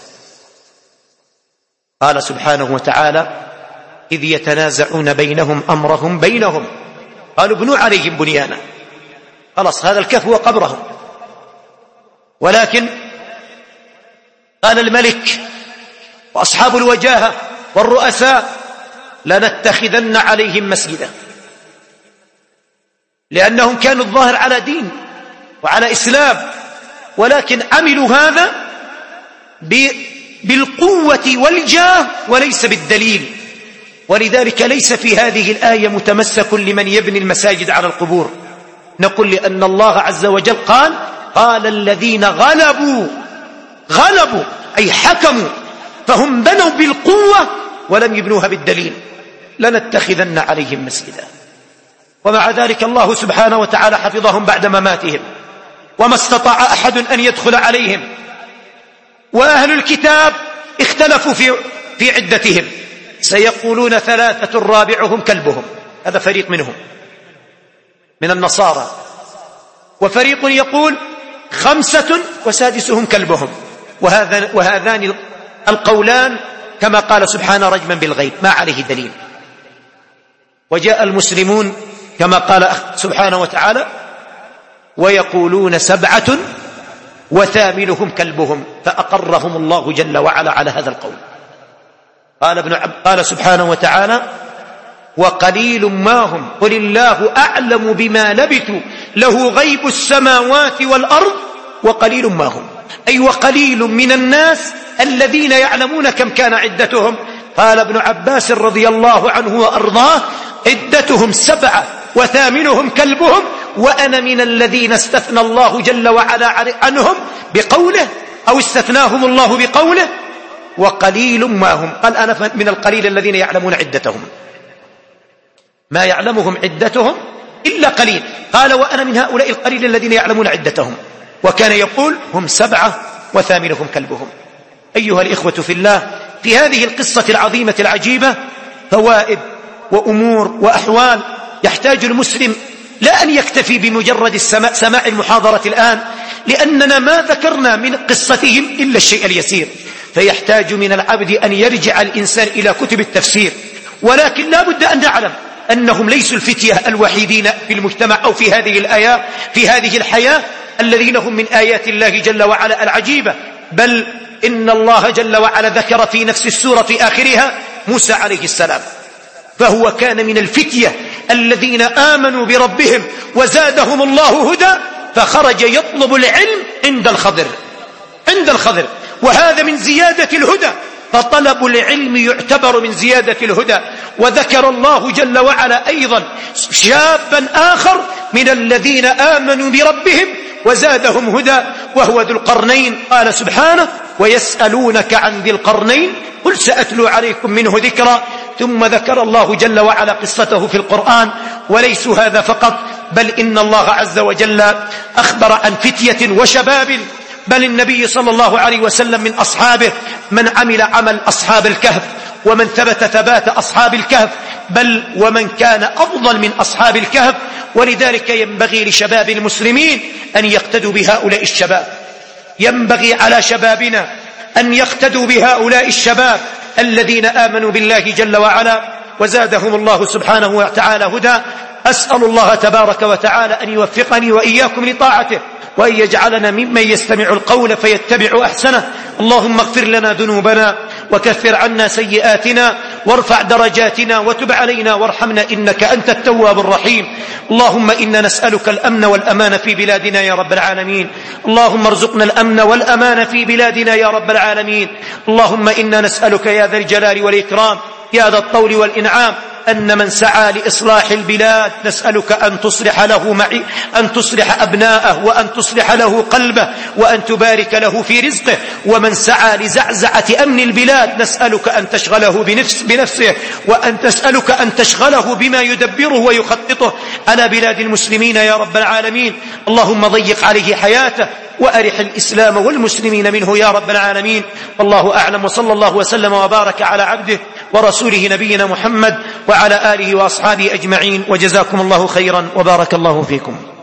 قال سبحانه وتعالى: إذ يتنازعون بينهم أمرهم بينهم، قالوا ابنوا عليهم بنيانا، خلاص هذا الكهف هو قبرهم. ولكن قال الملك وأصحاب الوجاهة والرؤساء: لنتخذن عليهم مسجدا، لأنهم كانوا الظاهر على دين وعلى إسلام، ولكن عملوا هذا بالقوة والجاه وليس بالدليل. ولذلك ليس في هذه الآية متمسك لمن يبني المساجد على القبور، نقول لأن الله عز وجل قال الذين غلبوا أي حكموا، فهم بنوا بالقوة ولم يبنوها بالدليل. لنتخذن عليهم مسجدا. ومع ذلك الله سبحانه وتعالى حفظهم بعد مماتهم وما استطاع أحد أن يدخل عليهم. وأهل الكتاب اختلفوا في عدتهم، سيقولون 3 رابعهم كلبهم، هذا فريق منهم من النصارى، وفريق يقول 5 وسادسهم كلبهم. وهذان القولان كما قال سبحانه رجما بالغيب ما عليه دليل. وجاء المسلمون كما قال سبحانه وتعالى: ويقولون 7 وثامنهم كلبهم، فأقرهم الله جل وعلا على هذا القول. قال سبحانه وتعالى: وقليل ما هم قل الله أعلم بما لبثوا له غيب السماوات والأرض وقليل ما هم، أي وقليل من الناس الذين يعلمون كم كان عدتهم. قال ابن عباس رضي الله عنه وأرضاه: عدتهم 7 وثامنهم كلبهم، وأنا من الذين استثنى الله جل وعلا عنهم بقوله، أو استثناهم الله بقوله: وقليل ما هم. قال: أنا من القليل الذين يعلمون عدتهم، ما يعلمهم عدتهم إلا قليل. قال: وأنا من هؤلاء القليل الذين يعلمون عدتهم. وكان يقول: هم 7 وثامنهم كلبهم. أيها الإخوة في الله، في هذه القصة العظيمة العجيبة فوائد وأمور وأحوال يحتاج المسلم لا أن يكتفي بمجرد سماع المحاضرة الآن، لأننا ما ذكرنا من قصتهم إلا الشيء اليسير، فيحتاج من العبد أن يرجع الإنسان إلى كتب التفسير. ولكن لا بد أن نعلم أنهم ليسوا الفتية الوحيدين في المجتمع أو في هذه الحياة الذين هم من آيات الله جل وعلا العجيبة، بل إن الله جل وعلا ذكر في نفس السورة في آخرها موسى عليه السلام، فهو كان من الفتية الذين آمنوا بربهم وزادهم الله هدى، فخرج يطلب العلم عند الخضر، وهذا من زيادة الهدى، فطلب العلم يعتبر من زيادة الهدى. وذكر الله جل وعلا أيضا شابا آخر من الذين آمنوا بربهم وزادهم هدى، وهو ذو القرنين. قال سبحانه: ويسألونك عن ذي القرنين قل سأتلو عليكم منه ذكرا. ثم ذكر الله جل وعلا قصته في القرآن. وليس هذا فقط، بل إن الله عز وجل أخبر عن فتية وشباب، بل النبي صلى الله عليه وسلم من أصحابه من عمل عمل أصحاب الكهف، ومن ثبات أصحاب الكهف، بل ومن كان أفضل من أصحاب الكهف. ولذلك ينبغي لشباب المسلمين أن يقتدوا بهؤلاء الشباب، ينبغي على شبابنا أن يقتدوا بهؤلاء الشباب الذين آمنوا بالله جل وعلا وزادهم الله سبحانه وتعالى هدى. أسأل الله تبارك وتعالى أن يوفقني وإياكم لطاعته، وأن يجعلنا ممن يستمع القول فيتبع أحسنه. اللهم اغفر لنا ذنوبنا وكفر عنا سيئاتنا وارفع درجاتنا وتب علينا وارحمنا إنك أنت التواب الرحيم. اللهم إنا نسألك الأمن والأمان في بلادنا يا رب العالمين. اللهم ارزقنا الأمن والأمان في بلادنا يا رب العالمين. اللهم إنا نسألك يا ذا الجلال والإكرام يا ذا الطول والإنعام أن من سعى لإصلاح البلاد نسألك أن تصلح أبناءه، وأن تصلح له قلبه، وأن تبارك له في رزقه. ومن سعى لزعزعة أمن البلاد نسألك أن تشغله بنفسه، وأن تسألك أن تشغله بما يدبره ويخططه على بلاد المسلمين يا رب العالمين. اللهم ضيق عليه حياته وأرح الإسلام والمسلمين منه يا رب العالمين. والله أعلم، وصلى الله وسلم وبارك على عبده ورسوله نبينا محمد وعلى آله وأصحابه أجمعين، وجزاكم الله خيرا وبارك الله فيكم.